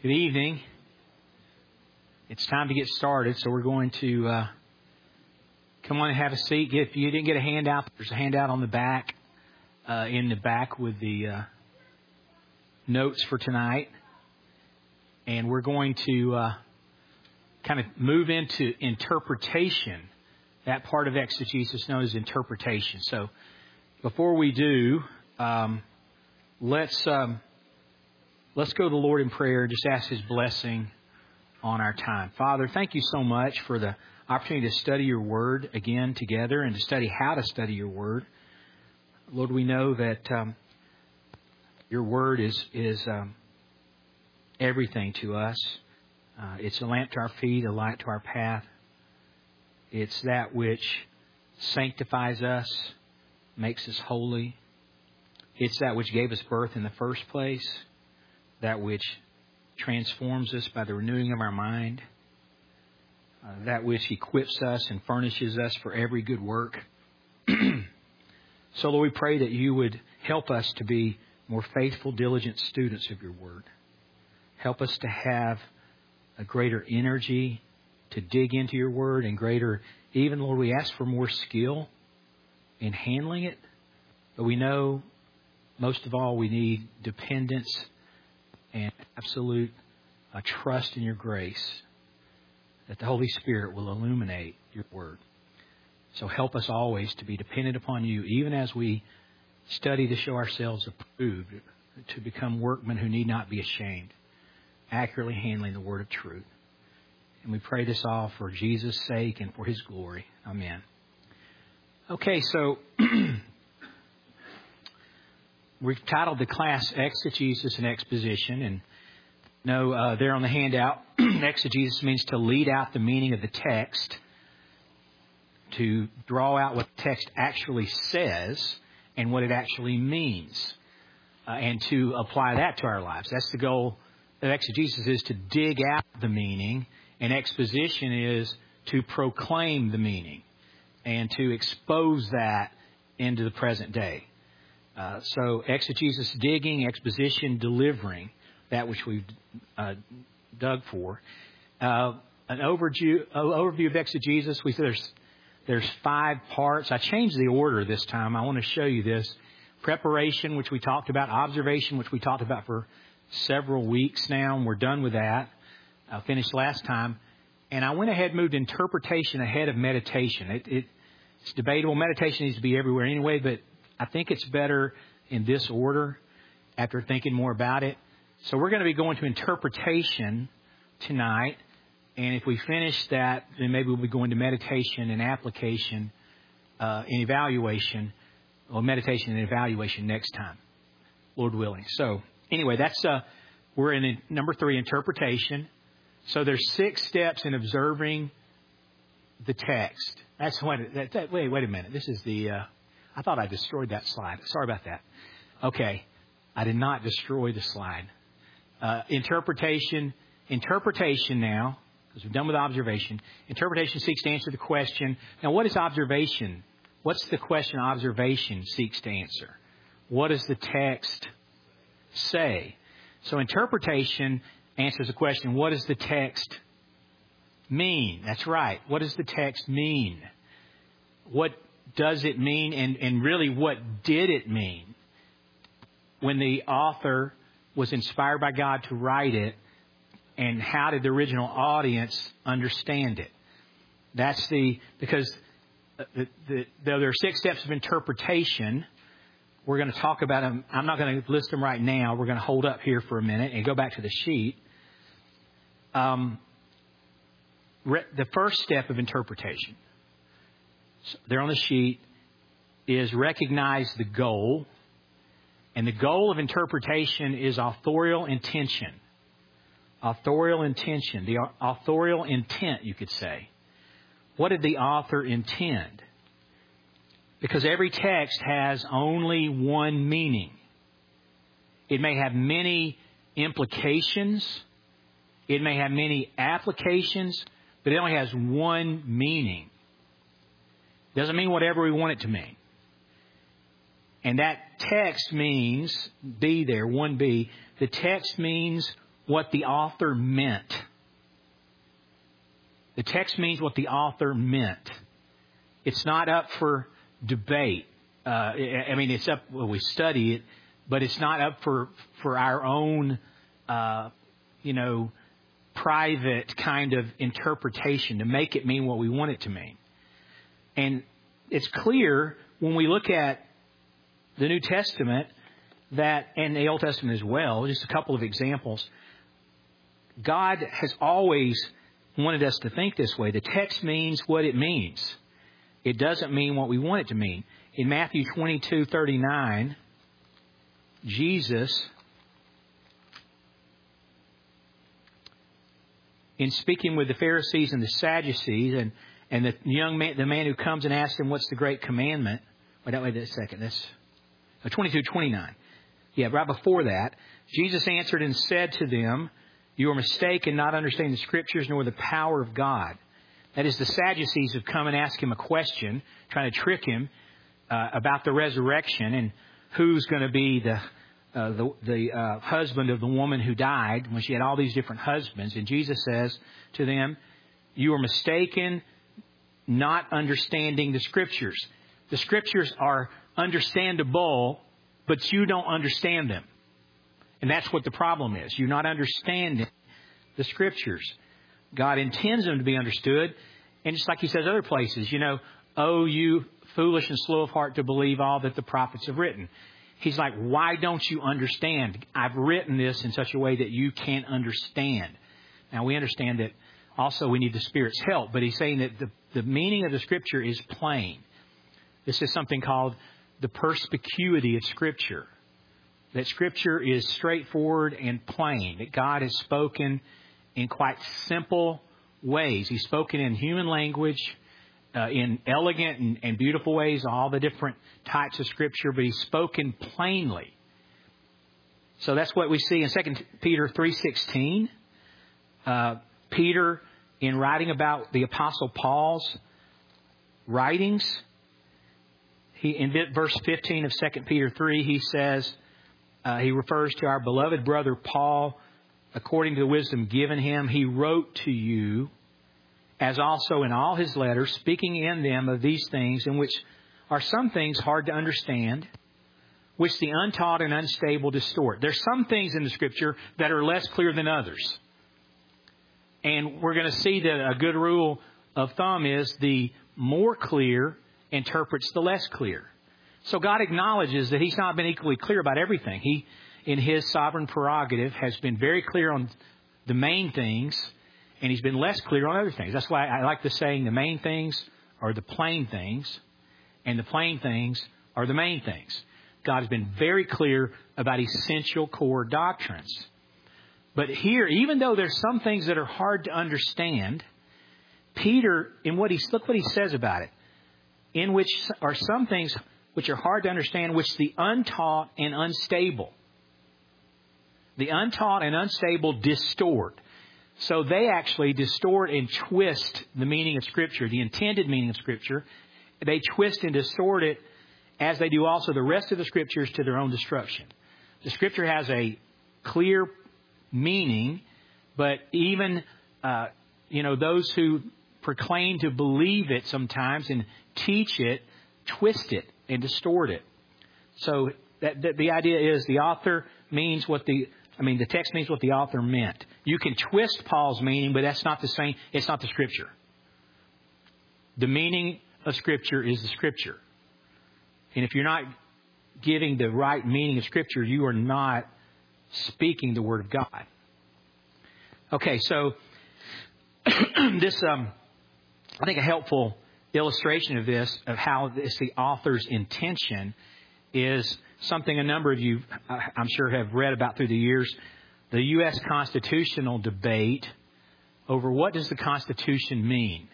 Good evening. It's time to get started, so we're going to come on and have a seat. If you didn't get a handout, there's a handout on the back, in the back with the notes for tonight. And we're going to kind of move into interpretation, that part of exegesis known as interpretation. So before we do, let's go to the Lord in prayer and just ask His blessing on our time. Father, thank you so much for the opportunity to study your Word again together and to study how to study your Word. Lord, we know that your Word is everything to us. It's a lamp to our feet, a light to our path. It's that which sanctifies us, makes us holy. It's that which gave us birth in the first place, that which transforms us by the renewing of our mind, that which equips us and furnishes us for every good work. So, Lord, we pray that you would help us to be more faithful, diligent students of your Word. Help us to have a greater energy to dig into your Word and greater, even, Lord, we ask for more skill in handling it. But we know, most of all, we need dependence and absolute trust in your grace, that the Holy Spirit will illuminate your Word. So help us always to be dependent upon you, even as we study to show ourselves approved, to become workmen who need not be ashamed, accurately handling the word of truth. And we pray this all for Jesus' sake and for His glory. Amen. Okay, so we've titled the class Exegesis and Exposition, and there on the handout, exegesis means to lead out the meaning of the text, to draw out what the text actually says and what it actually means, and to apply that to our lives. That's the goal of exegesis, is to dig out the meaning, and exposition is to proclaim the meaning and to expose that into the present day. So exegesis, digging; exposition, delivering that which we've dug for. An overview of exegesis. We said there's 5 parts. I changed the order this time. I want to show you this. Preparation, which we talked about. Observation, which we talked about for several weeks now, and we're done with that. I finished last time. And I went ahead and moved interpretation ahead of meditation. It's debatable. Meditation needs to be everywhere anyway, but I think it's better in this order after thinking more about it. So we're going to be going to interpretation tonight. And if we finish that, then maybe we'll be going to meditation and application and evaluation, or meditation and evaluation next time, Lord willing. So anyway, we're in number 3, interpretation. So there's 6 steps in observing the text. Wait a minute. This is I thought I destroyed that slide. Sorry about that. Okay. I did not destroy the slide. Interpretation now, because we're done with observation. Interpretation seeks to answer the question. Now, what is observation? What's the question observation seeks to answer? What does the text say? So interpretation answers the question, what does the text mean? That's right. What does the text mean? What does it mean? And really, what did it mean when the author was inspired by God to write it? And how did the original audience understand it? Because there are 6 steps of interpretation. We're going to talk about them. I'm not going to list them right now. We're going to hold up here for a minute and go back to the sheet. The first step of interpretation, there on the sheet, is recognize the goal. And the goal of interpretation is authorial intention. Authorial intention. The authorial intent, you could say. What did the author intend? Because every text has only one meaning. It may have many implications. It may have many applications, but it only has one meaning. Doesn't mean whatever we want it to mean. And that text means, B there, 1B, the text means what the author meant. The text means what the author meant. It's not up for debate. It's up, we study it, but it's not up for our own, private kind of interpretation to make it mean what we want it to mean. And it's clear when we look at the New Testament and the Old Testament as well, just a couple of examples. God has always wanted us to think this way. The text means what it means. It doesn't mean what we want it to mean. In Matthew 22:39, Jesus, in speaking with the Pharisees and the Sadducees, and the man who comes and asks him, what's the great commandment? Wait a second. That's 22:29. Yeah, right before that, Jesus answered and said to them, you are mistaken, not understanding the Scriptures nor the power of God. That is, the Sadducees have come and asked him a question, trying to trick him about the resurrection and who's going to be the husband of the woman who died when she had all these different husbands. And Jesus says to them, you are mistaken, not understanding the Scriptures. The Scriptures are understandable, but you don't understand them. And that's what the problem is. You're not understanding the Scriptures. God intends them to be understood. And just like He says other places, oh, you foolish and slow of heart to believe all that the prophets have written. He's like, why don't you understand? I've written this in such a way that you can't understand. Now, we understand that also we need the Spirit's help. But He's saying that the meaning of the Scripture is plain. This is something called the perspicuity of Scripture. That Scripture is straightforward and plain. That God has spoken in quite simple ways. He's spoken in human language, in elegant and beautiful ways, all the different types of Scripture, but He's spoken plainly. So that's what we see in 2 Peter 3:16. Peter, in writing about the Apostle Paul's writings, in verse 15 of 2 Peter 3, he says, he refers to our beloved brother Paul, according to the wisdom given him, he wrote to you, as also in all his letters, speaking in them of these things, in which are some things hard to understand, which the untaught and unstable distort. There's some things in the Scripture that are less clear than others. And we're going to see that a good rule of thumb is the more clear interprets the less clear. So God acknowledges that He's not been equally clear about everything. He, in His sovereign prerogative, has been very clear on the main things, and He's been less clear on other things. That's why I like the saying, the main things are the plain things, and the plain things are the main things. God has been very clear about essential core doctrines. But here, even though there's some things that are hard to understand, Peter, look what he says about it, in which are some things which are hard to understand, which the untaught and unstable. The untaught and unstable distort. So they actually distort and twist the meaning of Scripture, the intended meaning of Scripture. They twist and distort it, as they do also the rest of the Scriptures, to their own destruction. The Scripture has a clear meaning, but even, those who proclaim to believe it sometimes and teach it, twist it and distort it. So the idea is the author means the text means what the author meant. You can twist Paul's meaning, but that's not the same. It's not the Scripture. The meaning of Scripture is the Scripture. And if you're not giving the right meaning of Scripture, you are not speaking the Word of God. Okay, so this, I think a helpful illustration of this, of how this, the author's intention, is something a number of you, I'm sure, have read about through the years. The U.S. constitutional debate over what does the Constitution mean.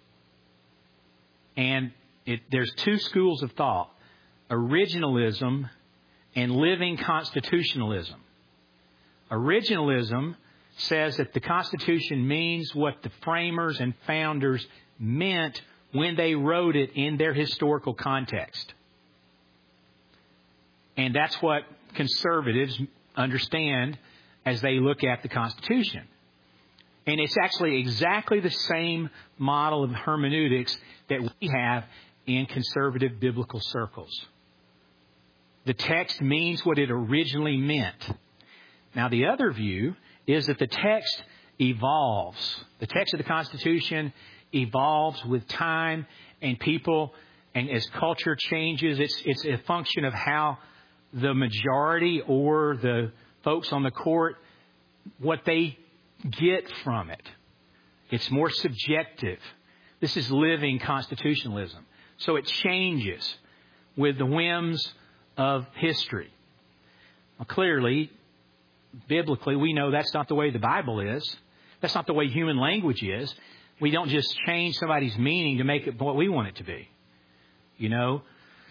And there's two schools of thought: originalism and living constitutionalism. Originalism says that the Constitution means what the framers and founders meant when they wrote it in their historical context. And that's what conservatives understand as they look at the Constitution. And it's actually exactly the same model of hermeneutics that we have in conservative biblical circles. The text means what it originally meant. Now, the other view is that the text evolves. The text of the Constitution evolves with time and people, and as culture changes, it's a function of how the majority or the folks on the court, what they get from it. It's more subjective. This is living constitutionalism. So it changes with the whims of history. Well, clearly, biblically, we know that's not the way the Bible is. That's not the way human language is. We don't just change somebody's meaning to make it what we want it to be. You know,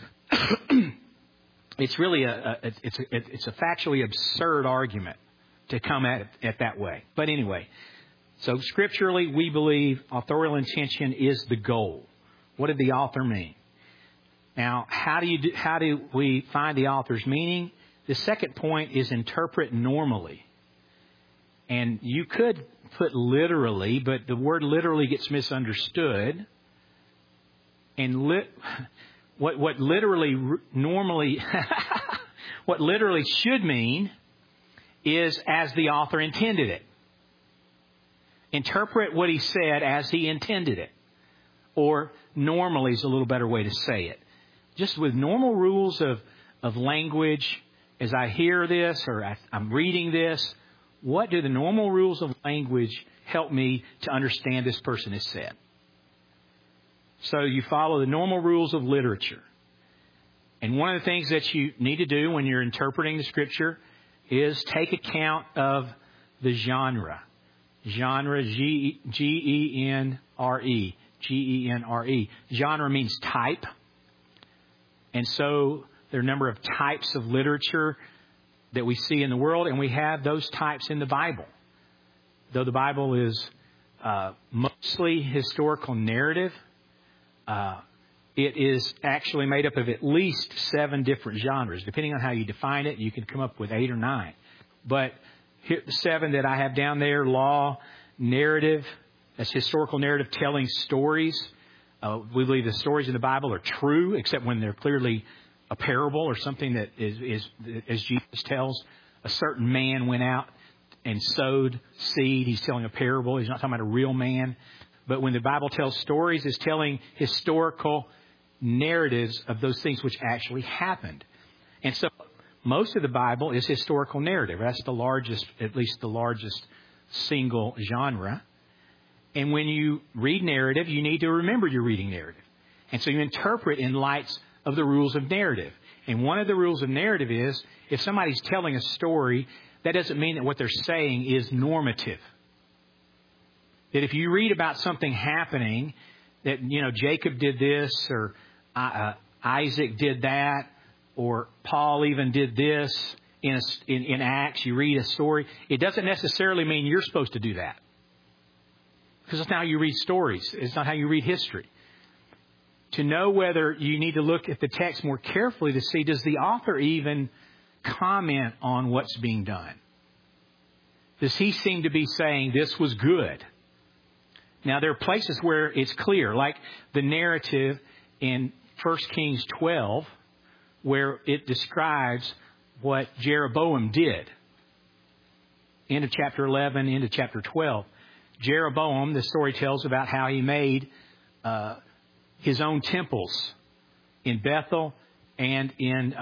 it's really it's a factually absurd argument to come at it that way. But anyway, so scripturally, we believe authorial intention is the goal. What did the author mean? Now, how do we find the author's meaning? The second point is interpret normally. And you could put literally, but the word literally gets misunderstood. And what literally normally, what literally should mean is as the author intended it. Interpret what he said as he intended it. Or normally is a little better way to say it. Just with normal rules of language, as I hear this or I'm reading this, what do the normal rules of language help me to understand this person has said? So you follow the normal rules of literature. And one of the things that you need to do when you're interpreting the Scripture is take account of the genre. Genre, G-E-N-R-E. G-E-N-R-E. Genre means type. And so there are a number of types of literature that we see in the world, and we have those types in the Bible. Though the Bible is mostly historical narrative, it is actually made up of at least 7 different genres. Depending on how you define it, you can come up with 8 or 9. But here, the 7 that I have down there: law, narrative, that's historical narrative, telling stories. We believe the stories in the Bible are true, except when they're clearly a parable or something that is, as Jesus tells, a certain man went out and sowed seed. He's telling a parable. He's not talking about a real man. But when the Bible tells stories, it's telling historical narratives of those things which actually happened. And so most of the Bible is historical narrative. That's the largest, at least the largest single genre. And when you read narrative, you need to remember you're reading narrative. And so you interpret in light of the rules of narrative. And one of the rules of narrative is if somebody's telling a story, that doesn't mean that what they're saying is normative. That if you read about something happening, that, you know, Jacob did this, or Isaac did that, or Paul even did this in Acts, you read a story, it doesn't necessarily mean you're supposed to do that. Because that's not how you read stories. It's not how you read history. To know whether you need to look at the text more carefully to see, does the author even comment on what's being done? Does he seem to be saying this was good? Now, there are places where it's clear, like the narrative in 1 Kings 12, where it describes what Jeroboam did. End of chapter 11, into chapter 12. Jeroboam, the story tells about how he made his own temples in Bethel and in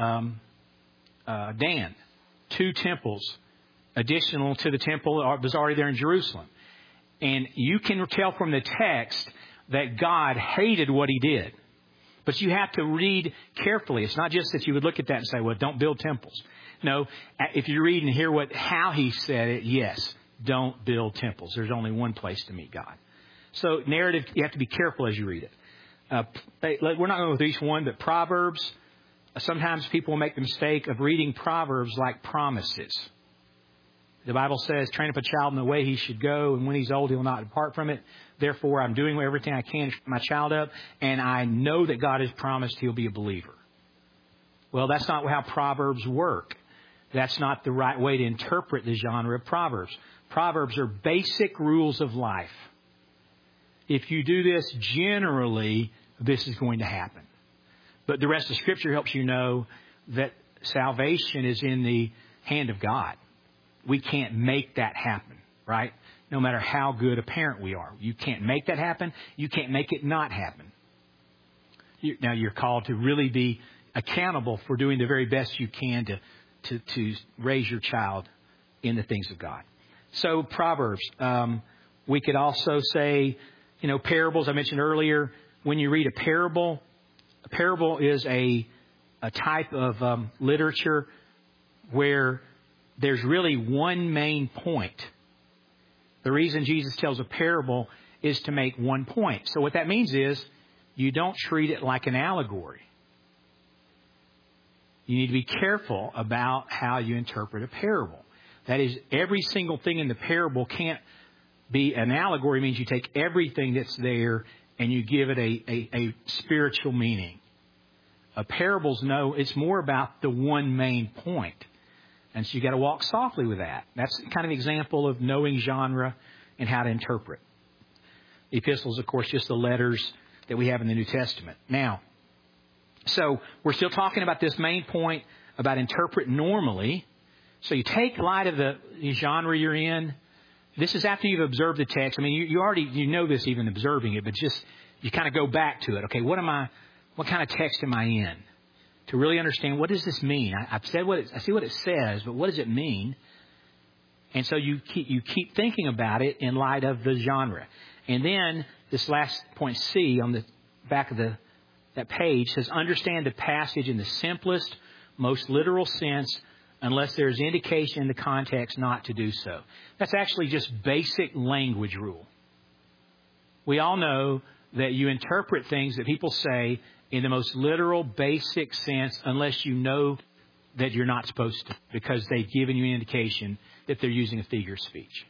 Dan. 2 temples additional to the temple that was already there in Jerusalem. And you can tell from the text that God hated what he did. But you have to read carefully. It's not just that you would look at that and say, well, don't build temples. No, if you read and hear how he said it, yes, don't build temples. There's only one place to meet God. So narrative, you have to be careful as you read it. We're not going to go through each one, but Proverbs, sometimes people make the mistake of reading Proverbs like promises. The Bible says, train up a child in the way he should go, and when he's old, he will not depart from it. Therefore, I'm doing everything I can to train my child up, and I know that God has promised he'll be a believer. Well, that's not how Proverbs work. That's not the right way to interpret the genre of Proverbs. Proverbs are basic rules of life. If you do this, generally, this is going to happen. But the rest of Scripture helps you know that salvation is in the hand of God. We can't make that happen, right? No matter how good a parent we are. You can't make that happen. You can't make it not happen. Now, you're called to really be accountable for doing the very best you can to raise your child in the things of God. So, Proverbs. We could also say, parables. I mentioned earlier, when you read a parable is a type of literature where there's really one main point. The reason Jesus tells a parable is to make one point. So what that means is you don't treat it like an allegory. You need to be careful about how you interpret a parable. That is, every single thing in the parable can't be an allegory. It means you take everything that's there and you give it a spiritual meaning. A parable's it's more about the one main point. And so you got to walk softly with that. That's kind of an example of knowing genre and how to interpret. Epistles, of course, just the letters that we have in the New Testament. Now, so we're still talking about this main point about interpret normally. So you take light of the genre you're in. This is after you've observed the text. I mean, you already know this even observing it, but just you kind of go back to it. Okay, what kind of text am I in? To really understand, what does this mean? I see what it says, but what does it mean? And so you keep thinking about it in light of the genre. And then this last point C on the back of that page says, understand the passage in the simplest, most literal sense, unless there's indication in the context not to do so. That's actually just basic language rule. We all know that you interpret things that people say in the most literal, basic sense, unless you know that you're not supposed to, because they've given you an indication that they're using a figure of speech.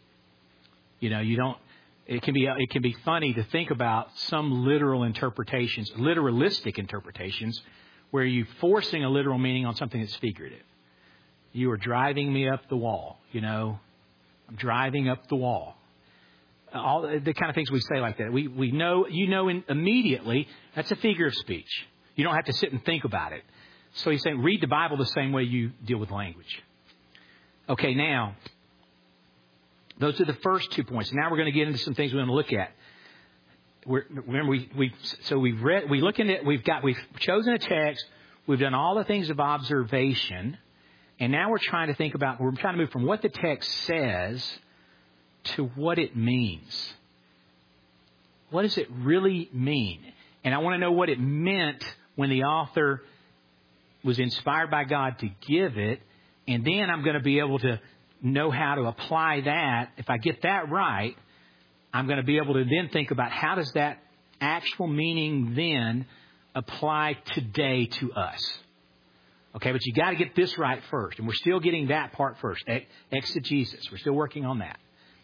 It can be funny to think about some literalistic interpretations, where you're forcing a literal meaning on something that's figurative. You are driving me up the wall. I'm driving up the wall. All the kind of things we say like that. We know, immediately that's a figure of speech. You don't have to sit and think about it. So he's saying, read the Bible the same way you deal with language. Okay, now, those are the first 2 points. Now we're going to get into some things we want to look at. We've chosen a text. We've done all the things of observation. And now we're trying to move from what the text says to what it means. What does it really mean? And I want to know what it meant when the author was inspired by God to give it. And then I'm going to be able to know how to apply that. If I get that right, I'm going to be able to then think about how does that actual meaning then apply today to us. Okay, but you got to get this right first. And we're still getting that part first. Exegesis. We're still working on that.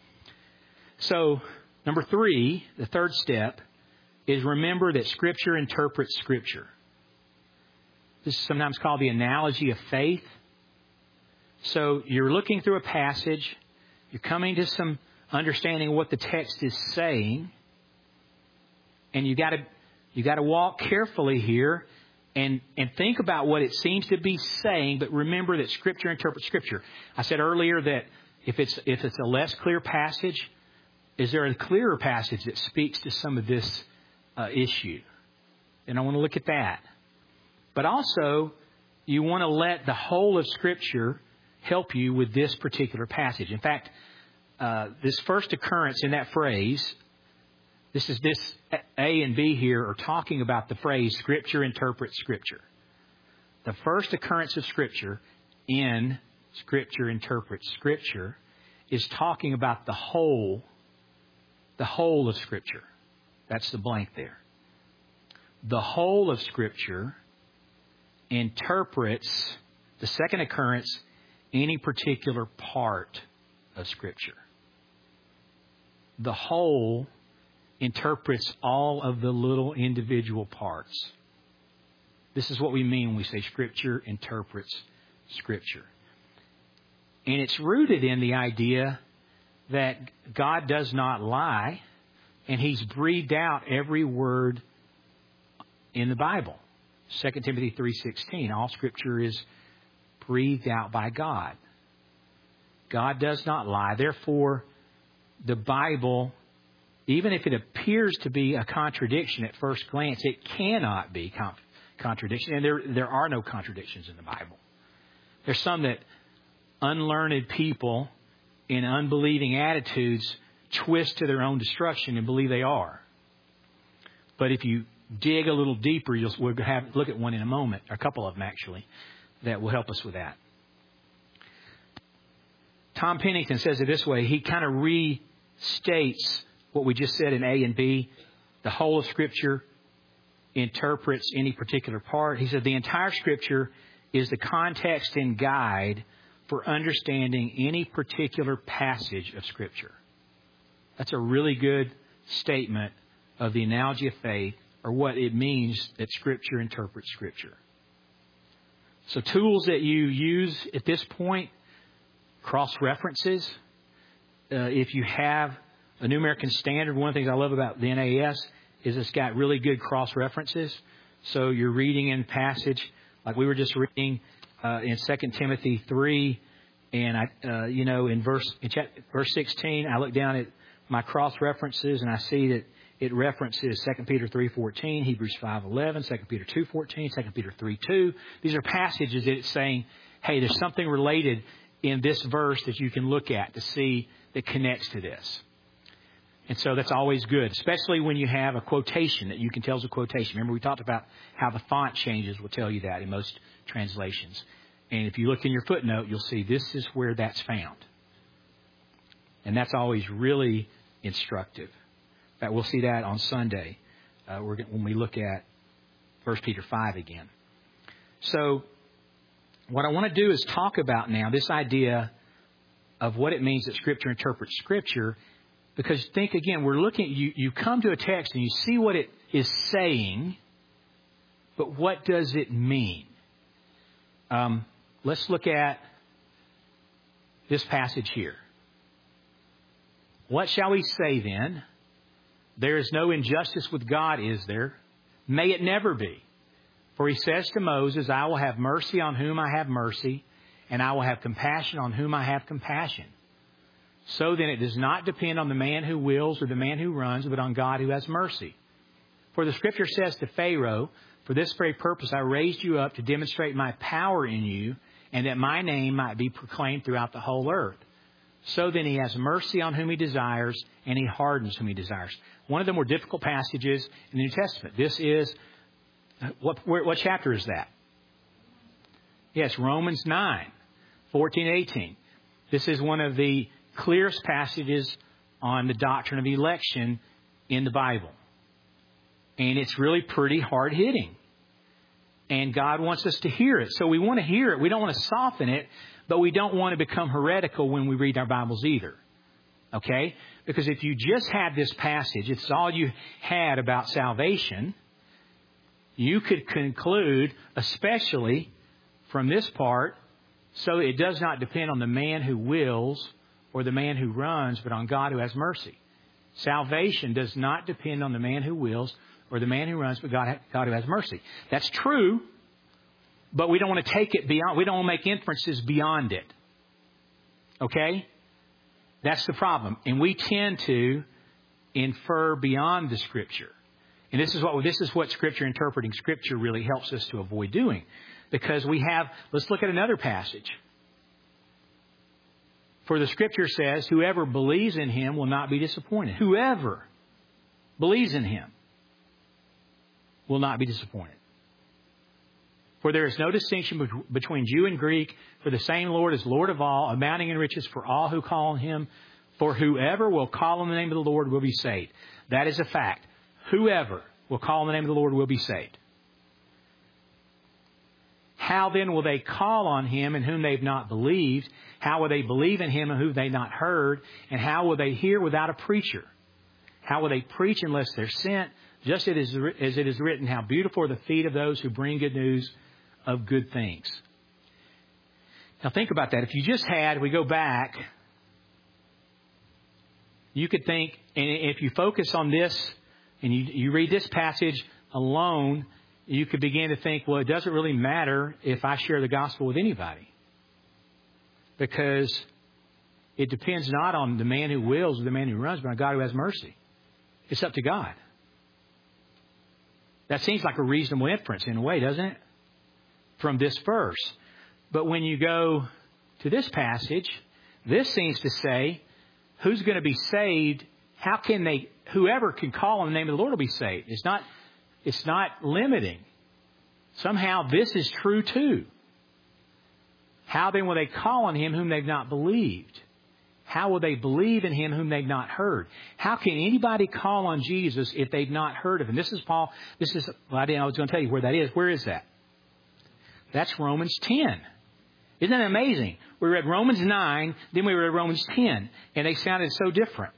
So, number 3, the third step, is remember that Scripture interprets Scripture. This is sometimes called the analogy of faith. So, you're looking through a passage. You're coming to some understanding of what the text is saying. And you got to walk carefully here and think about what it seems to be saying, but remember that Scripture interprets Scripture. I said earlier that if it's a less clear passage, is there a clearer passage that speaks to some of this issue? And I want to look at that. But also, you want to let the whole of Scripture help you with this particular passage. In fact, this first occurrence in that phrase, this A and B here are talking about the phrase Scripture interprets Scripture. The first occurrence of Scripture in Scripture interprets Scripture is talking about the whole of Scripture. That's the blank there. The whole of Scripture interprets, the second occurrence, any particular part of Scripture. The whole interprets all of the little individual parts. This is what we mean when we say Scripture interprets Scripture. And it's rooted in the idea that God does not lie, and He's breathed out every word in the Bible. 2 Timothy 3:16, all Scripture is breathed out by God. God does not lie. Therefore, the Bible, even if it appears to be a contradiction at first glance, it cannot be contradiction. And there are no contradictions in the Bible. There's some that unlearned people in unbelieving attitudes twist to their own destruction and believe they are. But if you dig a little deeper, we'll look at one in a moment, or a couple of them actually, that will help us with that. Tom Pennington says it this way. He kind of restates what we just said in A and B. The whole of Scripture interprets any particular part. He said the entire Scripture is the context and guide for understanding any particular passage of Scripture. That's a really good statement of the analogy of faith, or what it means that Scripture interprets Scripture. So tools that you use at this point, cross-references. If you have a New American Standard, one of the things I love about the NAS is it's got really good cross-references. So you're reading in passage, like we were just reading in 2 Timothy 3, and in verse 16, I look down at my cross-references and I see that it references 2 Peter 3:14, Hebrews 5:11, 2 Peter 2:14, 2 Peter 3:2. These are passages that it's saying, hey, there's something related in this verse that you can look at to see that connects to this. And so that's always good, especially when you have a quotation that you can tell is a quotation. Remember, we talked about how the font changes will tell you that in most translations. And if you look in your footnote, you'll see this is where that's found. And that's always really instructive. In fact, we'll see that on Sunday when we look at 1 Peter 5 again. So what I want to do is talk about now this idea of what it means that Scripture interprets Scripture. Because think again, we're looking, you come to a text and you see what it is saying, but what does it mean? Let's look at this passage here. What shall we say then? There is no injustice with God, is there? May it never be. For He says to Moses, I will have mercy on whom I have mercy, and I will have compassion on whom I have compassion. So then it does not depend on the man who wills or the man who runs, but on God who has mercy. For the Scripture says to Pharaoh, for this very purpose I raised you up to demonstrate my power in you, and that my name might be proclaimed throughout the whole earth. So then He has mercy on whom He desires, and He hardens whom He desires. One of the more difficult passages in the New Testament. This is, what chapter is that? Yes, Romans 9, 14, 18. This is one of the clearest passages on the doctrine of election in the Bible. And it's really pretty hard-hitting. And God wants us to hear it. So we want to hear it. We don't want to soften it, but we don't want to become heretical when we read our Bibles either. Okay? Because if you just had this passage, it's all you had about salvation, you could conclude, especially from this part, so it does not depend on the man who wills or the man who runs, but on God who has mercy. Salvation does not depend on the man who wills or the man who runs, but God who has mercy. That's true, but we don't want to take it beyond. We don't want to make inferences beyond it. Okay? That's the problem. And we tend to infer beyond the Scripture. And this is what Scripture interpreting Scripture really helps us to avoid doing. Because let's look at another passage. For the Scripture says, whoever believes in Him will not be disappointed. Whoever believes in Him will not be disappointed. For there is no distinction between Jew and Greek, for the same Lord is Lord of all, abounding in riches for all who call on Him. For whoever will call on the name of the Lord will be saved. That is a fact. Whoever will call on the name of the Lord will be saved. How then will they call on Him in whom they've not believed? How will they believe in Him in whom they've not heard? And how will they hear without a preacher? How will they preach unless they're sent? Just as it is written, how beautiful are the feet of those who bring good news of good things. Now think about that. If you just had, we go back, you could think, and if you focus on this and you read this passage alone, you could begin to think, well, it doesn't really matter if I share the gospel with anybody. Because it depends not on the man who wills or the man who runs, but on God who has mercy. It's up to God. That seems like a reasonable inference in a way, doesn't it? From this verse. But when you go to this passage, this seems to say, who's going to be saved? How can they, whoever can call on the name of the Lord will be saved. It's not limiting. Somehow this is true too. How then will they call on Him whom they've not believed? How will they believe in Him whom they've not heard? How can anybody call on Jesus if they've not heard of Him? This is Paul. I was going to tell you where that is. Where is that? That's Romans 10. Isn't that amazing? We read Romans 9, then we read Romans 10, and they sounded so different.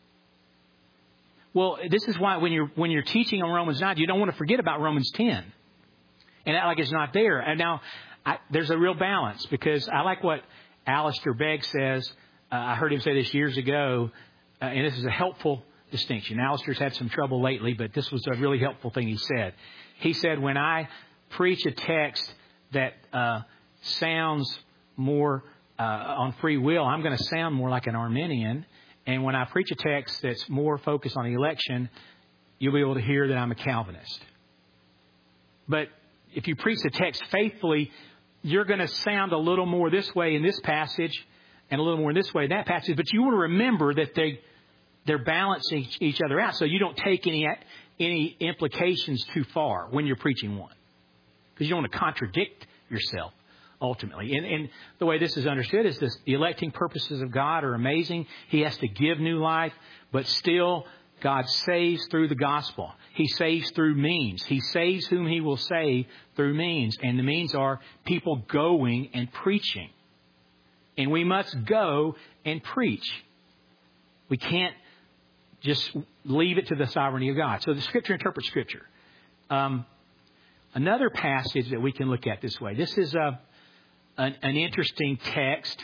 Well, this is why when you're teaching on Romans 9, you don't want to forget about Romans 10. And act like it's not there. And now, there's a real balance, because I like what Alistair Begg says. I heard him say this years ago, and this is a helpful distinction. Alistair's had some trouble lately, but this was a really helpful thing he said. He said, when I preach a text that sounds more on free will, I'm going to sound more like an Arminian. And when I preach a text that's more focused on the election, you'll be able to hear that I'm a Calvinist. But if you preach the text faithfully, you're going to sound a little more this way in this passage and a little more in this way in that passage. But you want to remember that they're balancing each other out, so you don't take any implications too far when you're preaching one, because you don't want to contradict yourself ultimately. And the way this is understood is this: the electing purposes of God are amazing. He has to give new life, but still God saves through the gospel. He saves through means. He saves whom He will save through means. And the means are people going and preaching. And we must go and preach. We can't just leave it to the sovereignty of God. So the Scripture interprets Scripture. Another passage that we can look at this way. This is an interesting text.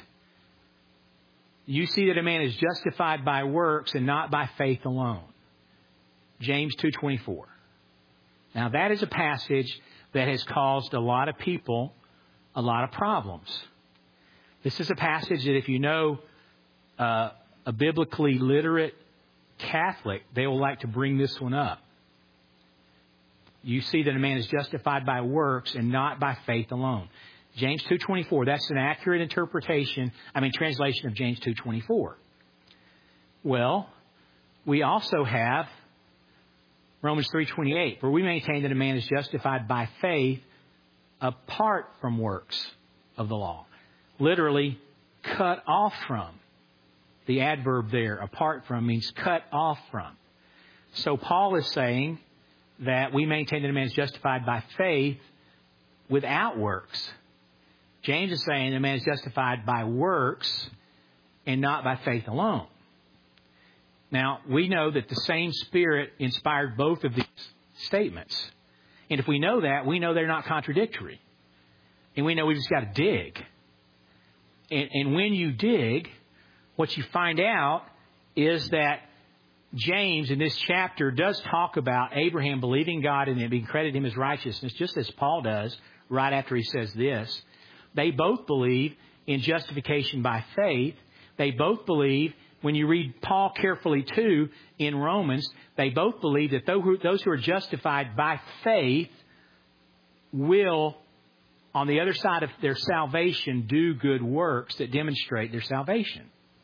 You see that a man is justified by works and not by faith alone. James 2:24. Now that is a passage that has caused a lot of people a lot of problems. This is a passage that if you know a biblically literate Catholic, they will like to bring this one up. You see that a man is justified by works and not by faith alone. James 2:24, that's an accurate translation of James 2:24. Well, we also have Romans 3:28, for we maintain that a man is justified by faith apart from works of the law. Literally, cut off from. The adverb there, apart from, means cut off from. So Paul is saying that we maintain that a man is justified by faith without works. James is saying that a man is justified by works and not by faith alone. Now, we know that the same Spirit inspired both of these statements. And if we know that, we know they're not contradictory. And we know we just got to dig. And when you dig, what you find out is that James in this chapter does talk about Abraham believing God and it being credited him as righteousness, just as Paul does right after he says this. They both believe in justification by faith. They both believe, when you read Paul carefully too in Romans, they both believe that those who are justified by faith will, on the other side of their salvation, do good works that demonstrate their salvation.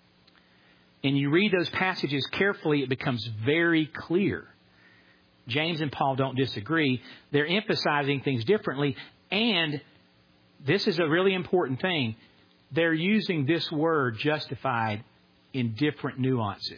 And you read those passages carefully, it becomes very clear. James and Paul don't disagree. They're emphasizing things differently. And this is a really important thing. They're using this word justified in different nuances.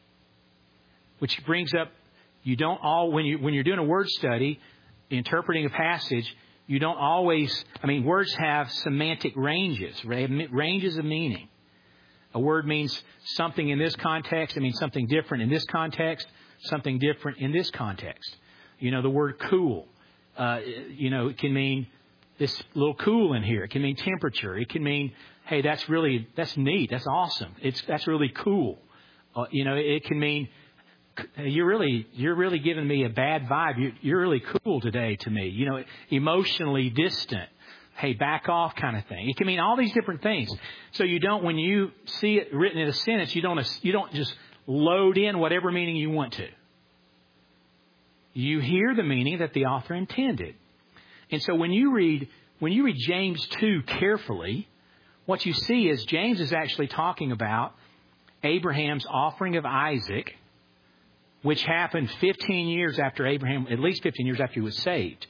Which brings up, when you're doing a word study, interpreting a passage, you don't always, words have semantic ranges, ranges of meaning. A word means something in this context. It means something different in this context, something different in this context. The word cool, it can mean this little cool in here. It can mean temperature. It can mean, hey, that's neat. That's awesome. That's really cool. It can mean you're really giving me a bad vibe. You're really cool today to me. Emotionally distant. Hey, back off kind of thing. It can mean all these different things. So when you see it written in a sentence, you don't just load in whatever meaning you want to. You hear the meaning that the author intended. And so when you read James 2 carefully, what you see is James is actually talking about Abraham's offering of Isaac, which happened 15 years after Abraham, at least 15 years after he was saved.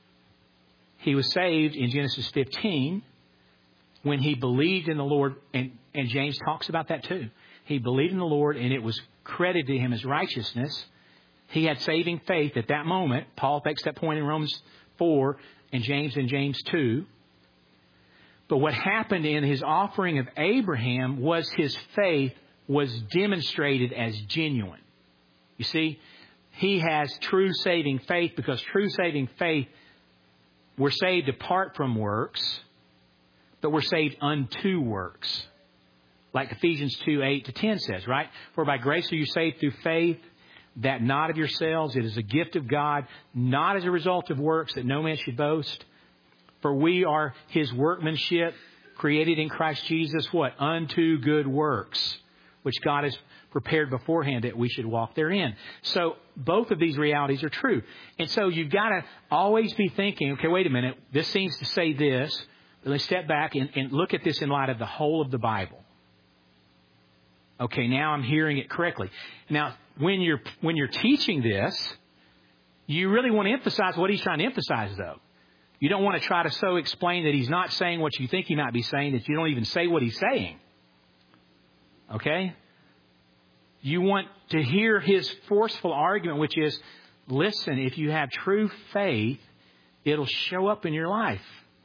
He was saved in Genesis 15 when he believed in the Lord, and James talks about that too. He believed in the Lord, and it was credited to him as righteousness. He had saving faith at that moment. Paul makes that point in Romans 4 and James in James 2. But what happened in his offering of Abraham was his faith was demonstrated as genuine. You see, he has true saving faith because true saving faith, we're saved apart from works, but we're saved unto works. Like Ephesians 2:8-10 says, right? For by grace are you saved through faith, that not of yourselves. It is a gift of God, not as a result of works, that no man should boast. For we are His workmanship, created in Christ Jesus, what? Unto good works, which God has prepared beforehand that we should walk therein. So both of these realities are true. And so you've got to always be thinking, okay, wait a minute, this seems to say this. But let's step back and look at this in light of the whole of the Bible. Okay, now I'm hearing it correctly. Now, when you're teaching this, you really want to emphasize what he's trying to emphasize, though. You don't want to try to so explain that he's not saying what you think he might be saying that you don't even say what he's saying. Okay? You want to hear his forceful argument, which is, listen, if you have true faith, it'll show up in your life.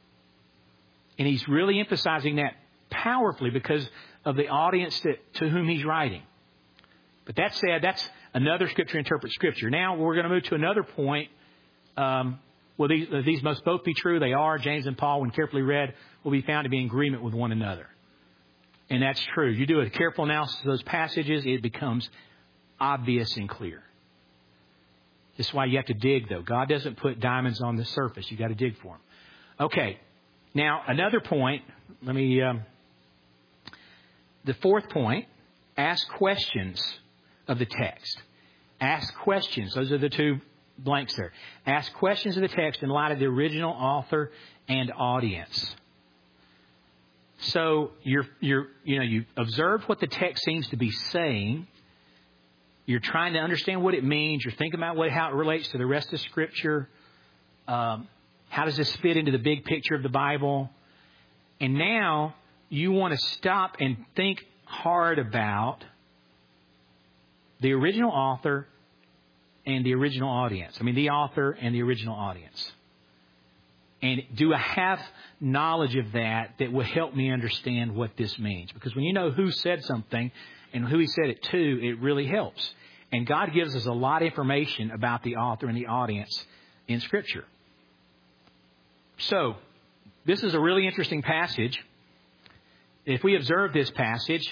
And he's really emphasizing that powerfully because of the audience to whom he's writing. But that said, that's another Scripture interprets Scripture. Now we're going to move to another point. These must both be true. They are. James and Paul, when carefully read, will be found to be in agreement with one another. And that's true. You do a careful analysis of those passages, it becomes obvious and clear. This is why you have to dig, though. God doesn't put diamonds on the surface. You've got to dig for them. Okay. Now, another point. The fourth point, ask questions of the text. Ask questions. Those are the two blanks there. Ask questions of the text in light of the original author and audience. So you've observed what the text seems to be saying. You're trying to understand what it means. You're thinking about how it relates to the rest of Scripture. How does this fit into the big picture of the Bible? And now you want to stop and think hard about the original author and the original audience. The author and the original audience. And do I have knowledge of that will help me understand what this means? Because when you know who said something and who he said it to, it really helps. And God gives us a lot of information about the author and the audience in Scripture. So, this is a really interesting passage. If we observe this passage,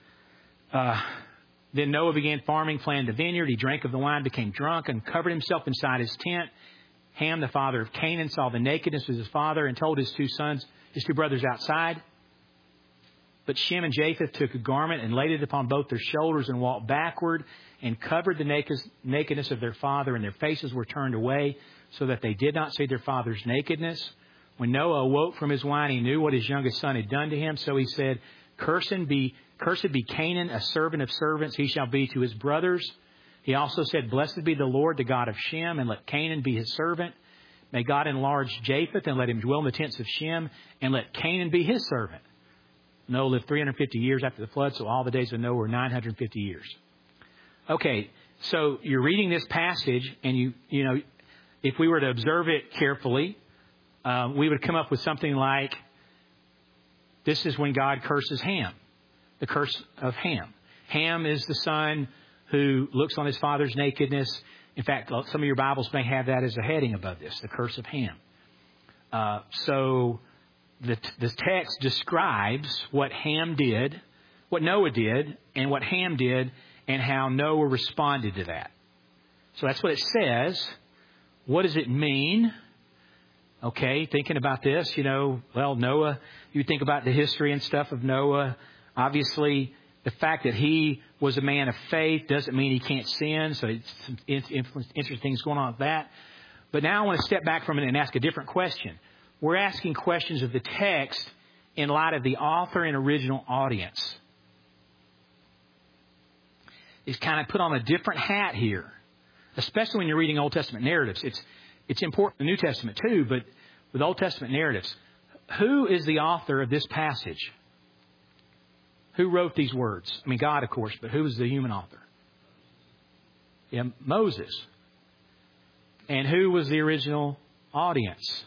then Noah began farming, planted a vineyard. He drank of the wine, became drunk, and covered himself inside his tent. Ham, the father of Canaan, saw the nakedness of his father and told his two brothers outside. But Shem and Japheth took a garment and laid it upon both their shoulders and walked backward and covered the nakedness of their father, and their faces were turned away so that they did not see their father's nakedness. When Noah awoke from his wine, he knew what his youngest son had done to him. So he said, Cursed be Canaan, a servant of servants, he shall be to his brothers. He also said, Blessed be the Lord, the God of Shem, and let Canaan be his servant. May God enlarge Japheth, and let him dwell in the tents of Shem, and let Canaan be his servant. Noah lived 350 years after the flood, so all the days of Noah were 950 years. Okay, so you're reading this passage, and you know, if we were to observe it carefully, we would come up with something like, this is when God curses Ham, the curse of Ham. Ham is the son who looks on his father's nakedness. In fact, some of your Bibles may have that as a heading above this, the curse of Ham. So the text describes what Ham did, what Noah did, and what Ham did, and how Noah responded to that. So that's what it says. What does it mean? Okay, thinking about this, Noah, you think about the history and stuff of Noah. Obviously, the fact that he was a man of faith doesn't mean he can't sin. So it's some interesting things going on with that. But now I want to step back from it and ask a different question. We're asking questions of the text in light of the author and original audience. He's kind of put on a different hat here, especially when you're reading Old Testament narratives. It's important in the New Testament too, but with Old Testament narratives, who is the author of this passage? Who wrote these words? I mean, God, of course, but who was the human author? Yeah, Moses. And who was the original audience?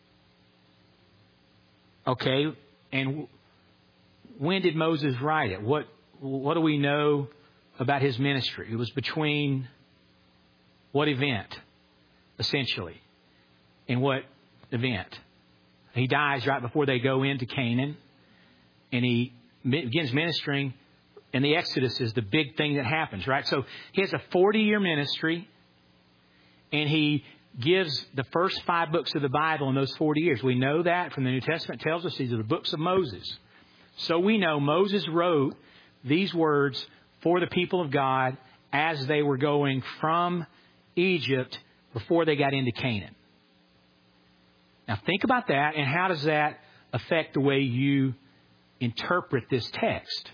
Okay, and when did Moses write it? What do we know about his ministry? It was between what event, essentially? In what event? He dies right before they go into Canaan, and he begins ministering, and the Exodus is the big thing that happens, right? So he has a 40-year ministry, and he gives the first 5 books of the Bible in those 40 years. We know that from the New Testament. It tells us these are the books of Moses. So we know Moses wrote these words for the people of God as they were going from Egypt before they got into Canaan. Now think about that, and how does that affect the way you interpret this text?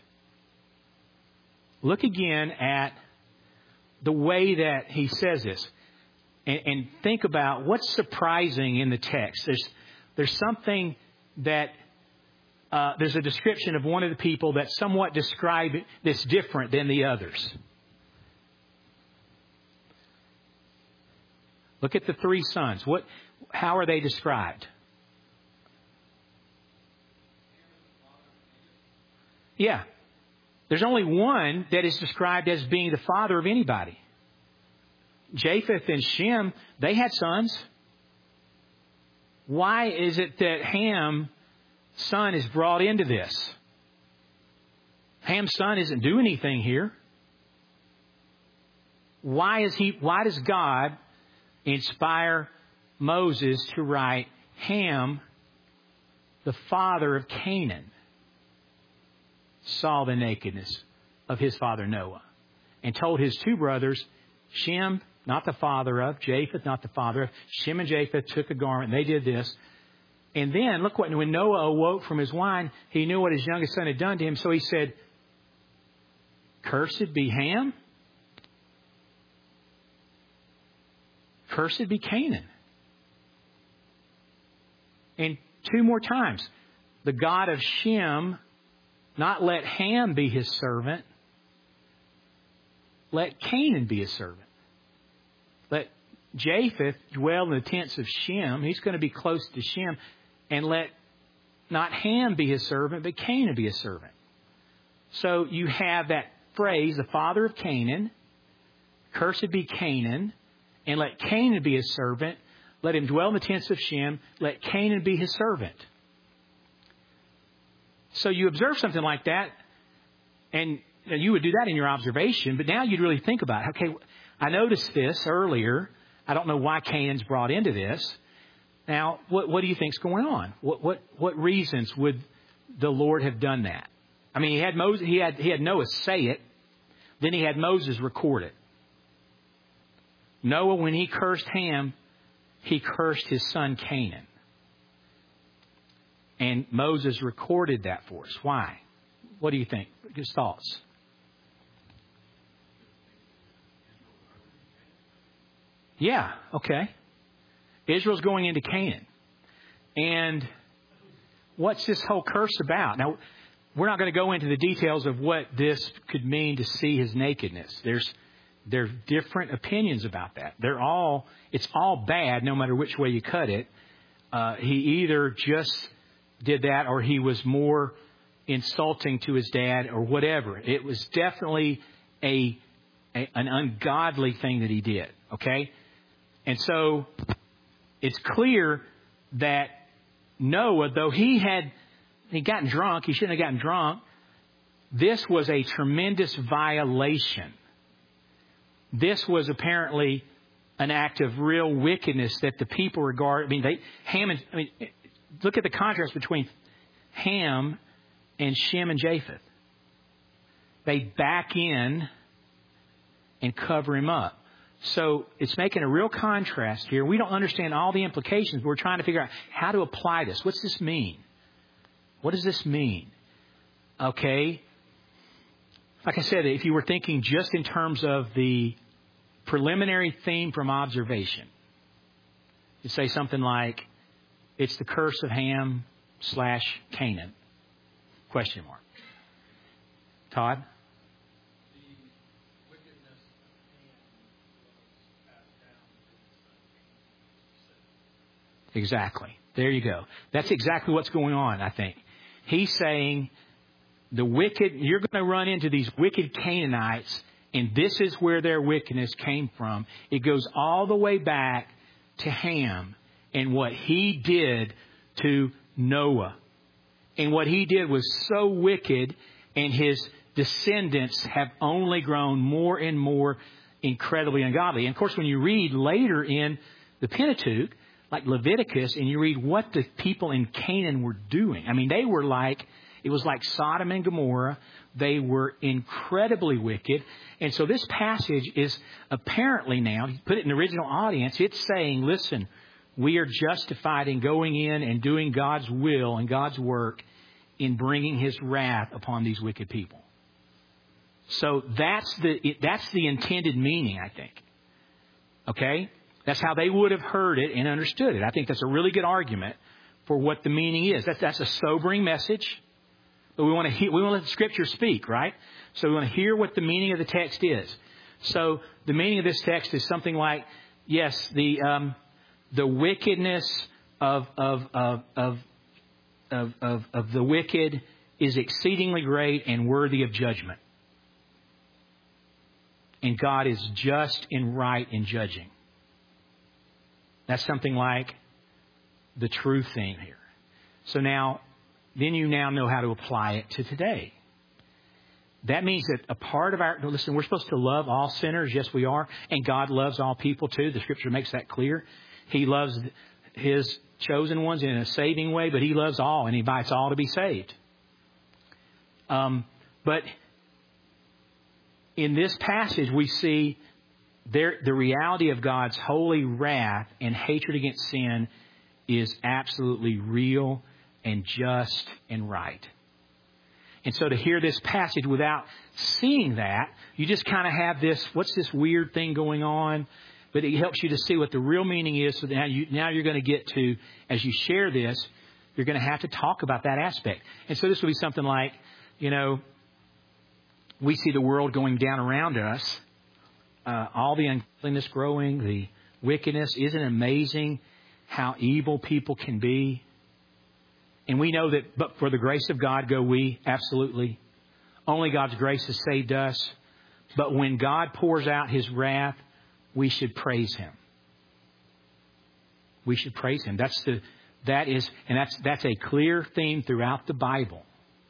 Look again at the way that he says this, and think about what's surprising in the text. There's something that there's a description of one of the people that somewhat describe this different than the others. Look at the 3 sons. How are they described? Yeah. There's only one that is described as being the father of anybody. Japheth and Shem, they had sons. Why is it that Ham's son is brought into this? Ham's son isn't doing anything here. Why does God inspire Moses to write Ham, the father of Canaan, saw the nakedness of his father Noah, and told his 2 brothers, Shem, not the father of, Japheth, not the father of. Shem and Japheth took a garment, and they did this. And then, look when Noah awoke from his wine, he knew what his youngest son had done to him, so he said, cursed be Ham, cursed be Canaan. And 2 more times, the God of Shem, not let Ham be his servant, let Canaan be his servant. Let Japheth dwell in the tents of Shem. He's going to be close to Shem. And let not Ham be his servant, but Canaan be his servant. So you have that phrase, the father of Canaan, cursed be Canaan, and let Canaan be his servant. Let him dwell in the tents of Shem. Let Canaan be his servant. So you observe something like that, and you would do that in your observation, but now you'd really think about it. Okay, I noticed this earlier. I don't know why Canaan's brought into this. Now, what do you think's going on? What reasons would the Lord have done that? I mean, he had Moses, he had Noah say it, then he had Moses record it. Noah, when he cursed Ham, he cursed his son Canaan. And Moses recorded that for us. Why? What do you think? Just thoughts. Yeah, okay. Israel's going into Canaan. And what's this whole curse about? Now, we're not going to go into the details of what this could mean to see his nakedness. There's different opinions about that. It's all bad no matter which way you cut it. He either just did that or he was more insulting to his dad or whatever. It was definitely an ungodly thing that he did. Okay? And so it's clear that Noah, though he'd gotten drunk, he shouldn't have gotten drunk, this was a tremendous violation. This was apparently an act of real wickedness that the people regard. Look at the contrast between Ham and Shem and Japheth. They back in and cover him up. So it's making a real contrast here. We don't understand all the implications. We're trying to figure out how to apply this. What's this mean? What does this mean? Okay. Like I said, if you were thinking just in terms of the preliminary theme from observation, you'd say something like, it's the curse of Ham / Canaan? Question mark. Todd? The wickedness of Ham was passed down to the son. Exactly. There you go. That's exactly what's going on, I think. He's saying you're going to run into these wicked Canaanites, and this is where their wickedness came from. It goes all the way back to Ham and what he did to Noah. And what he did was so wicked, and his descendants have only grown more and more incredibly ungodly. And of course, when you read later in the Pentateuch, like Leviticus, and you read what the people in Canaan were doing. I mean, it was like Sodom and Gomorrah. They were incredibly wicked. And so this passage is apparently now, you put it in the original audience, it's saying, listen, we are justified in going in and doing God's will and God's work in bringing His wrath upon these wicked people. So that's the intended meaning, I think. Okay? That's how they would have heard it and understood it. I think that's a really good argument for what the meaning is. That's a sobering message. But we want to let the Scripture speak, right? So we want to hear what the meaning of the text is. So the meaning of this text is something like, yes, the wickedness of the wicked is exceedingly great and worthy of judgment. And God is just and right in judging. That's something like the true theme here. So then you now know how to apply it to today. That means that a part of listen, we're supposed to love all sinners. Yes, we are. And God loves all people too. The Scripture makes that clear. He loves His chosen ones in a saving way, but He loves all and He invites all to be saved. But in this passage, we see the reality of God's holy wrath and hatred against sin is absolutely real and just and right. And so to hear this passage without seeing that, you just kind of have this, what's this weird thing going on? But it helps you to see what the real meaning is. So now you're going to get to, as you share this, you're going to have to talk about that aspect. And so this will be something like, we see the world going down around us, all the uncleanness growing, the wickedness. Isn't it amazing how evil people can be? And we know that, but for the grace of God go we, absolutely. Only God's grace has saved us. But when God pours out His wrath, we should praise Him. We should praise Him. That's a clear theme throughout the Bible.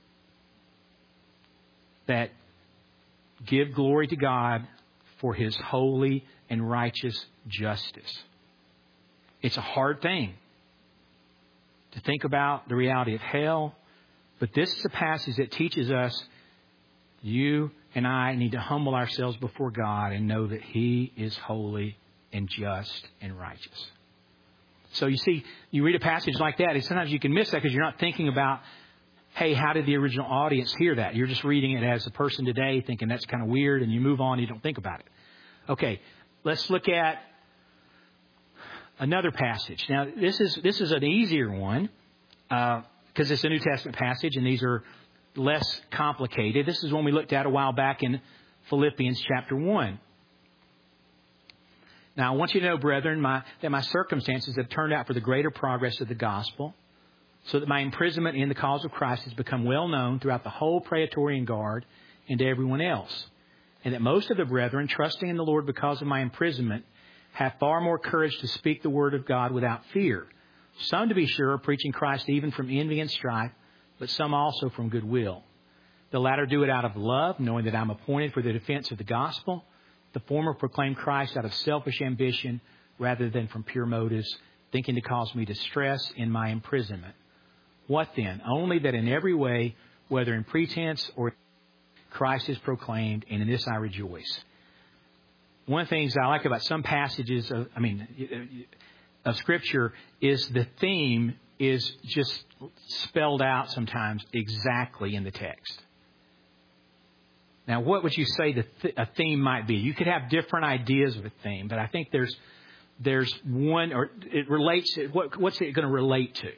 That give glory to God for His holy and righteous justice. It's a hard thing to think about the reality of hell, but this is a passage that teaches us you and I need to humble ourselves before God and know that He is holy and just and righteous. So you see, you read a passage like that, and sometimes you can miss that because you're not thinking about, hey, how did the original audience hear that? You're just reading it as a person today thinking that's kind of weird, and you move on and you don't think about it. Okay, let's look at another passage. Now, this is an easier one because it's a New Testament passage, and these are less complicated. This is one we looked at a while back in Philippians chapter 1. Now, I want you to know, brethren, that my circumstances have turned out for the greater progress of the gospel, so that my imprisonment in the cause of Christ has become well known throughout the whole Praetorian Guard and to everyone else. And that most of the brethren, trusting in the Lord because of my imprisonment, have far more courage to speak the word of God without fear. Some, to be sure, are preaching Christ even from envy and strife, but some also from goodwill. The latter do it out of love, knowing that I'm appointed for the defense of the gospel. The former proclaim Christ out of selfish ambition rather than from pure motives, thinking to cause me distress in my imprisonment. What then? Only that in every way, whether in pretense or Christ is proclaimed, and in this I rejoice. One of the things I like about some passages of Scripture is the theme is just spelled out sometimes exactly in the text. Now, what would you say a theme might be? You could have different ideas of a theme, but I think there's one, or it relates. What's it going to relate to?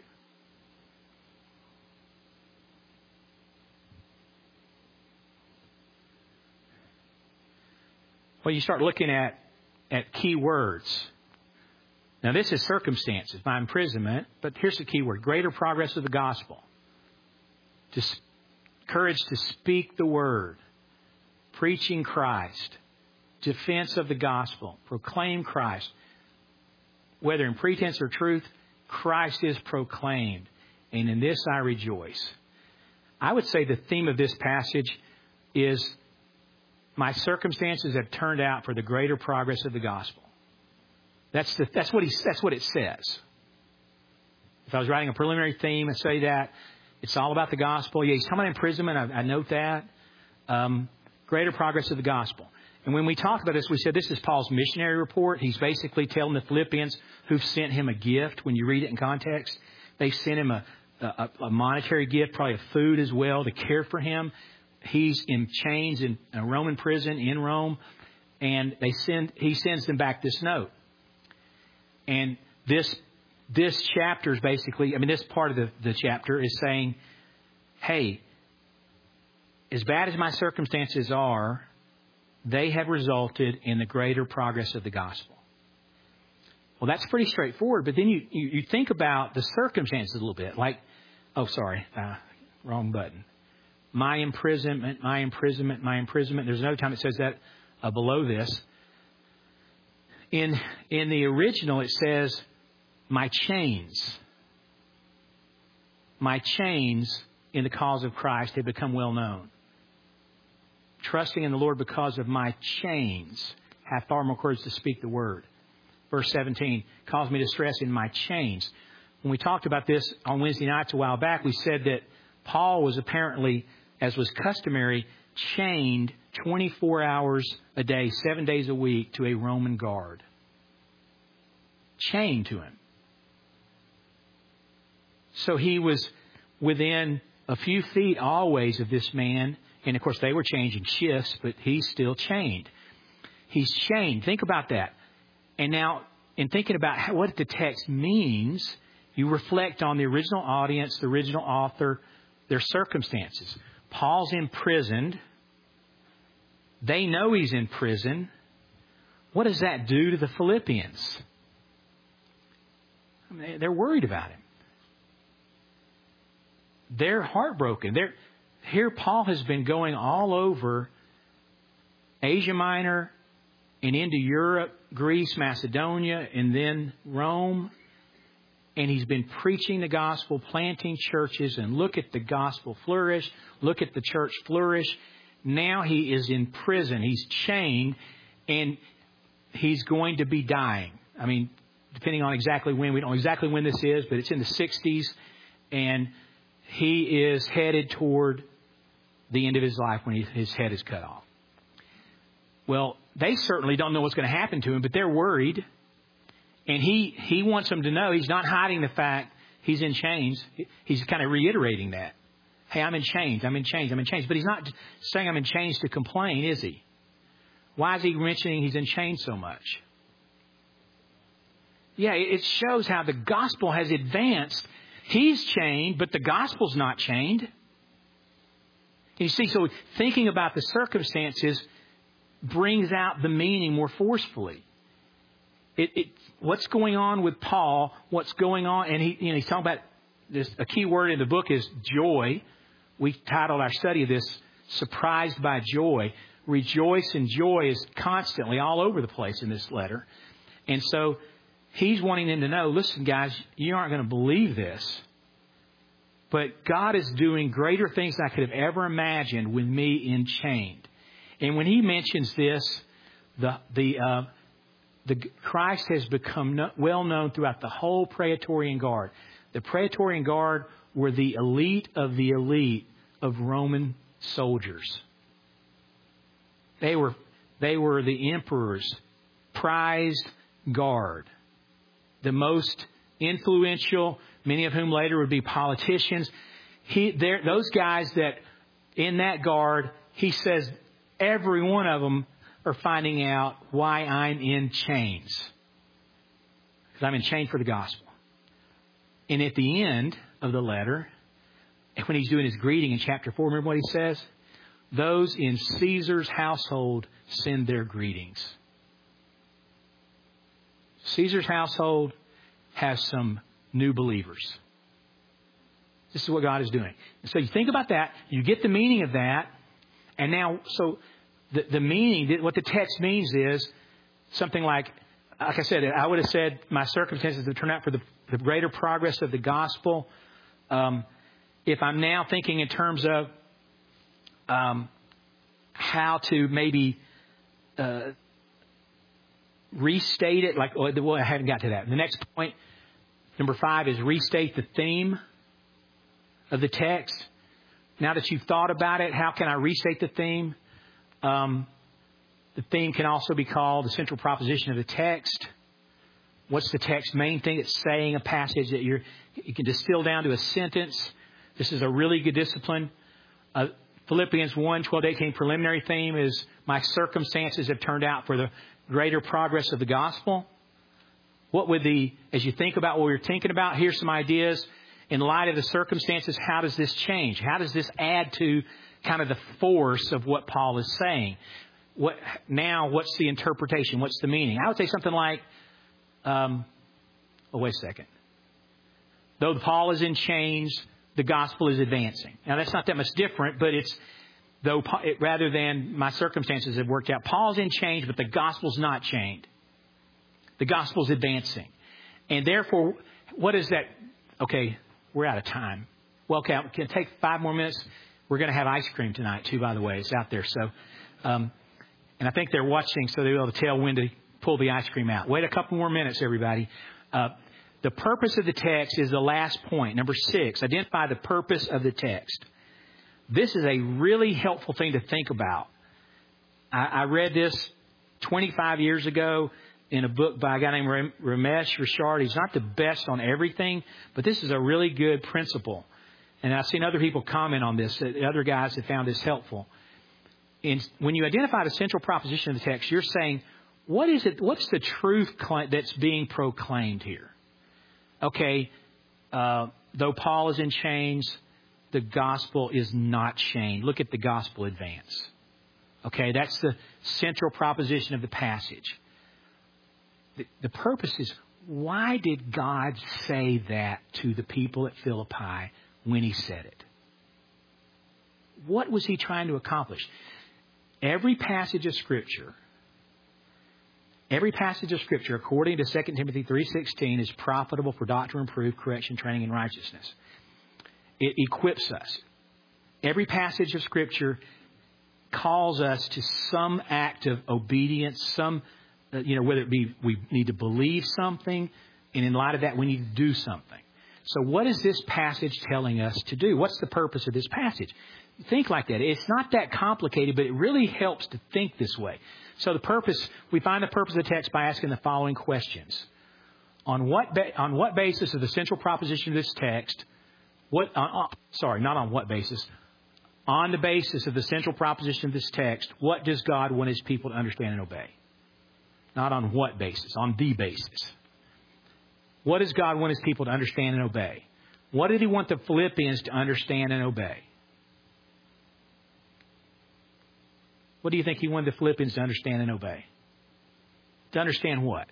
Well, you start looking at key words. Now, this is circumstances, my imprisonment, but here's the key word: greater progress of the gospel. Courage to speak the word, preaching Christ, defense of the gospel, proclaim Christ. Whether in pretense or truth, Christ is proclaimed, and in this I rejoice. I would say the theme of this passage is my circumstances have turned out for the greater progress of the gospel. That's what it says. If I was writing a preliminary theme, I'd say that it's all about the gospel. Yeah, he's talking about imprisonment. I note that. Greater progress of the gospel. And when we talked about this, we said this is Paul's missionary report. He's basically telling the Philippians who've sent him a gift. When you read it in context, they sent him a monetary gift, probably of food as well, to care for him. He's in chains in a Roman prison in Rome, and he sends them back this note. And this chapter is basically, this part of the chapter is saying, hey, as bad as my circumstances are, they have resulted in the greater progress of the gospel. Well, that's pretty straightforward, but then you think about the circumstances a little bit, like, wrong button. My imprisonment. There's another time it says that below this. In the original, it says, my chains. My chains in the cause of Christ have become well known. Trusting in the Lord because of my chains, have far more courage to speak the word. Verse 17, cause me distress in my chains. When we talked about this on Wednesday nights a while back, we said that Paul was apparently, as was customary, chained 24 hours a day, 7 days a week to a Roman guard. Chained to him. So he was within a few feet always of this man. And of course they were changing shifts, but he's still chained. He's chained. Think about that. And now, in thinking about what the text means, you reflect on the original audience, the original author, their circumstances. Paul's imprisoned. They know he's in prison. What does that do to the Philippians? They're worried about him. They're heartbroken. Here Paul has been going all over Asia Minor and into Europe, Greece, Macedonia, and then Rome. And he's been preaching the gospel, planting churches, and look at the gospel flourish. Look at the church flourish. Now he is in prison. He's chained, and he's going to be dying. Depending on exactly when. We don't know exactly when this is, but it's in the 60s. And he is headed toward the end of his life when his head is cut off. Well, they certainly don't know what's going to happen to him, but they're worried. And he wants them to know he's not hiding the fact he's in chains. He's kind of reiterating that. Hey, I'm in chains. I'm in chains. I'm in chains. But he's not saying I'm in chains to complain, is he? Why is he mentioning he's in chains so much? Yeah, it shows how the gospel has advanced. He's chained, but the gospel's not chained. You see, so thinking about the circumstances brings out the meaning more forcefully. What's going on with Paul? What's going on? And he's talking about this. A key word in the book is joy. We titled our study of this, Surprised by Joy. Rejoice and joy is constantly all over the place in this letter. And so He's wanting them to know, listen, guys, you aren't going to believe this, but God is doing greater things than I could have ever imagined with me enchained. And when he mentions this, the Christ has become well known throughout the whole Praetorian Guard. The Praetorian Guard were the elite of Roman soldiers. They were the emperor's prized guard, the most influential, many of whom later would be politicians. Those guys that in that guard, he says, every one of them are finding out why I'm in chains. Because I'm in chains for the gospel. And at the end of the letter, when he's doing his greeting in chapter 4, remember what he says? Those in Caesar's household send their greetings. Caesar's household has some new believers. This is what God is doing. And so you think about that, you get the meaning of that, and now, so the meaning, what the text means is something like I said, I would have said my circumstances have turned out for the greater progress of the gospel. If I'm now thinking in terms of how to maybe restate it, well, I haven't got to that. The next point, number 5, is restate the theme of the text. Now that you've thought about it, how can I restate the theme? The theme can also be called the central proposition of the text. What's the text main thing it's saying? A passage that you can distill down to a sentence. This is a really good discipline. Philippians 1:12-18 preliminary theme is my circumstances have turned out for the greater progress of the gospel. As you think about what we're thinking about, here's some ideas. In light of the circumstances, how does this change? How does this add to kind of the force of what Paul is saying? What's the interpretation? What's the meaning? I would say something like, wait a second. Though Paul is in chains, the gospel is advancing. Now, that's not that much different, but rather than my circumstances have worked out, Paul's in chains, but the gospel's not chained. The gospel's advancing. And therefore, what is that? Okay, we're out of time. Well, okay, can take 5 more minutes. We're going to have ice cream tonight, too, by the way. It's out there. So, and I think they're watching, so they'll be able to tell when to pull the ice cream out. Wait a couple more minutes, everybody. The purpose of the text is the last point. Number 6, identify the purpose of the text. This is a really helpful thing to think about. I read this 25 years ago in a book by a guy named Ramesh Richard. He's not the best on everything, but this is a really good principle. And I've seen other people comment on this. Other guys have found this helpful. When you identify the central proposition of the text, you're saying, what is it? What's the truth that's being proclaimed here? Okay, though Paul is in chains, the gospel is not chained. Look at the gospel advance. Okay, that's the central proposition of the passage. The purpose is, why did God say that to the people at Philippi when he said it? What was he trying to accomplish? Every passage of Scripture, according to 2 Timothy 3:16, is profitable for doctrine, reproof, correction, training in righteousness. It equips us. Every passage of Scripture calls us to some act of obedience, whether it be we need to believe something, and in light of that, we need to do something. So what is this passage telling us to do? What's the purpose of this passage? Think like that. It's not that complicated, but it really helps to think this way. So we find the purpose of the text by asking the following questions. On what basis of the central proposition of this text, not on what basis, on the basis of the central proposition of this text, what does God want his people to understand and obey? Not on what basis, on the basis. What does God want his people to understand and obey? What did he want the Philippians to understand and obey? What do you think he wanted the Philippians to understand and obey? To understand what?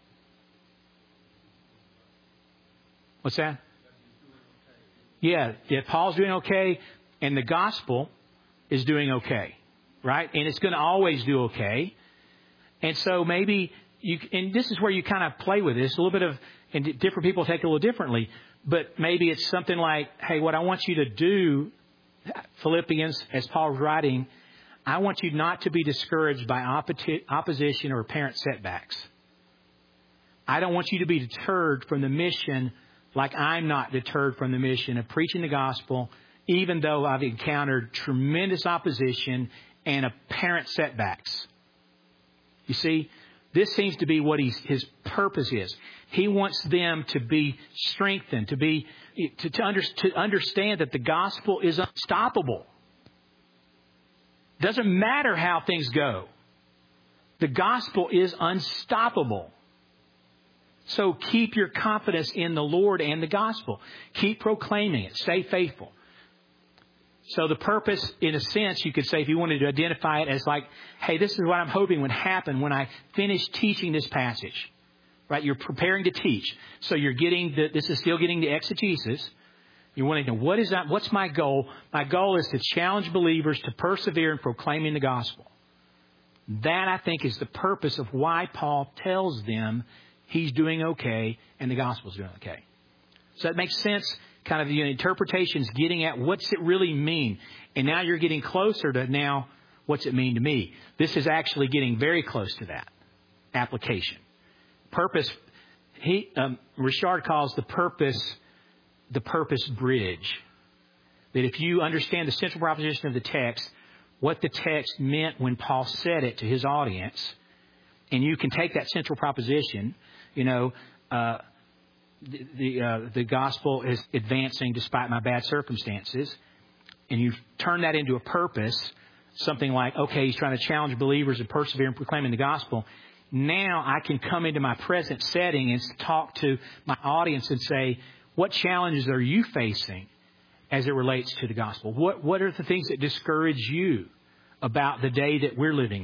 What's that? Yeah, Paul's doing okay, and the gospel is doing okay, right? And it's going to always do okay. And so maybe and this is where you kind of play with this a little bit of, and different people take it a little differently, but maybe it's something like, hey, what I want you to do, Philippians, as Paul's writing, I want you not to be discouraged by opposition or apparent setbacks. I don't want you to be deterred from the mission like I'm not deterred from the mission of preaching the gospel, even though I've encountered tremendous opposition and apparent setbacks. You see, this seems to be what his purpose is. He wants them to be strengthened, to understand that the gospel is unstoppable. Doesn't matter how things go. The gospel is unstoppable. So keep your confidence in the Lord and the gospel. Keep proclaiming it. Stay faithful. So the purpose, in a sense, you could say, if you wanted to identify it as like, hey, this is what I'm hoping would happen when I finish teaching this passage. Right? You're preparing to teach. So you're getting this is still getting the exegesis. You're wanting to know, what is that? What's my goal? My goal is to challenge believers to persevere in proclaiming the gospel. That, I think, is the purpose of why Paul tells them he's doing okay and the gospel's doing okay. So that makes sense. Kind of the interpretations getting at what's it really mean. And now you're getting closer to now what's it mean to me. This is actually getting very close to that application. Purpose, Richard calls the purpose bridge. That if you understand the central proposition of the text, what the text meant when Paul said it to his audience, and you can take that central proposition, the gospel is advancing despite my bad circumstances, and you turn that into a purpose, something like, okay, he's trying to challenge believers to persevere in proclaiming the gospel. Now I can come into my present setting and talk to my audience and say, what challenges are you facing as it relates to the gospel? What are the things that discourage you about the day that we're living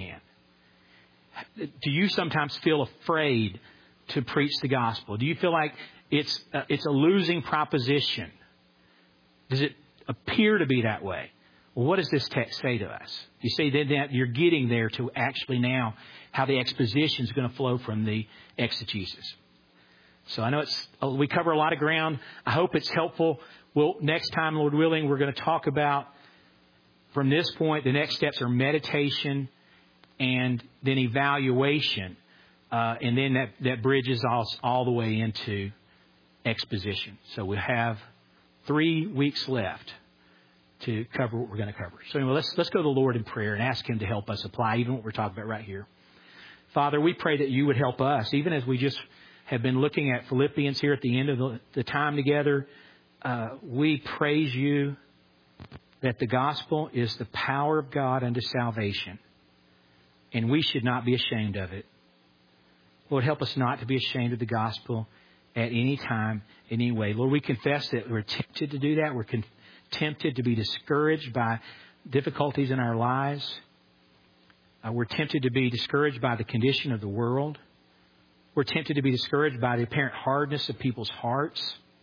in? Do you sometimes feel afraid to preach the gospel? Do you feel like it's a losing proposition? Does it appear to be that way? Well, what does this text say to us? You see, then that you're getting there to actually now how the exposition is going to flow from the exegesis. So I know we cover a lot of ground. I hope it's helpful. Next time, Lord willing, we're going to talk about, from this point, the next steps are meditation and then evaluation. And then that bridges us all the way into exposition. So we have 3 weeks left to cover what we're going to cover. So anyway, let's go to the Lord in prayer and ask Him to help us apply even what we're talking about right here. Father, we pray that you would help us, even as we just have been looking at Philippians here at the end of the time together. We praise you that the gospel is the power of God unto salvation, and we should not be ashamed of it. Lord, help us not to be ashamed of the gospel at any time, in any way. Lord, we confess that we're tempted to do that. We're tempted to be discouraged by difficulties in our lives. We're tempted to be discouraged by the condition of the world. We're tempted to be discouraged by the apparent hardness of people's hearts.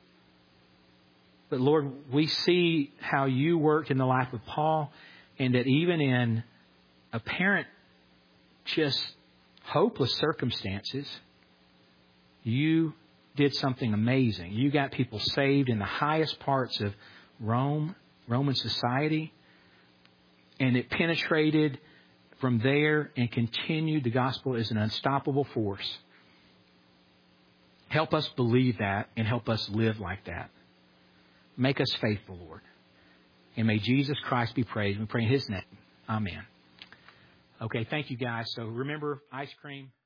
But Lord, we see how you worked in the life of Paul, and that even in apparent just hopeless circumstances, you did something amazing. You got people saved in the highest parts of Roman society, and it penetrated from there and continued. The gospel is an unstoppable force. Help us believe that and help us live like that. Make us faithful, Lord. And may Jesus Christ be praised. We pray in His name. Amen. Okay, thank you guys. So remember, ice cream.